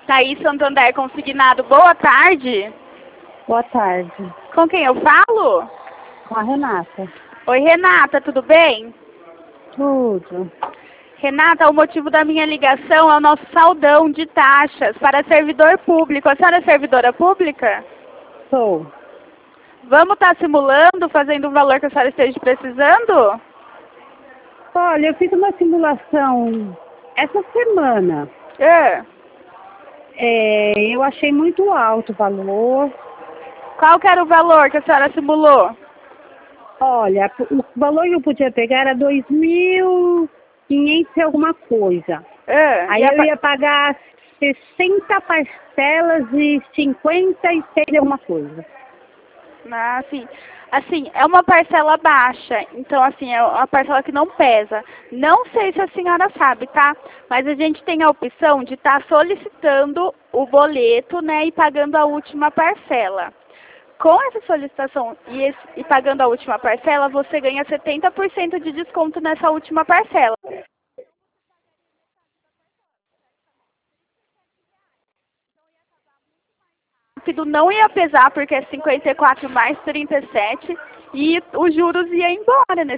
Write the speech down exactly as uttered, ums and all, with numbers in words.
Thaís Santander Consignado, boa tarde. Boa tarde. Com quem eu falo? Com a Renata. Oi, Renata, tudo bem? Tudo. Renata, o motivo da minha ligação é o nosso saldão de taxas para servidor público. A senhora é servidora pública? Sou. Vamos estar simulando, fazendo o valor que a senhora esteja precisando? Olha, eu fiz uma simulação essa semana. É. É, eu achei muito alto o valor. Qual que era o valor que a senhora simulou? Olha, o valor que eu podia pegar era dois mil e quinhentos e alguma coisa. É. Aí eu ia pagar sessenta parcelas e cinquenta e seis alguma coisa. Ah, sim. Assim, é uma parcela baixa, então assim, é uma parcela que não pesa. Não sei se a senhora sabe, tá? Mas a gente tem a opção de estar solicitando o boleto, né, e pagando a última parcela. Com essa solicitação e, esse, e pagando a última parcela, você ganha setenta por cento de desconto nessa última parcela. Não ia pesar porque é cinquenta e quatro mais trinta e sete e os juros iam embora, né?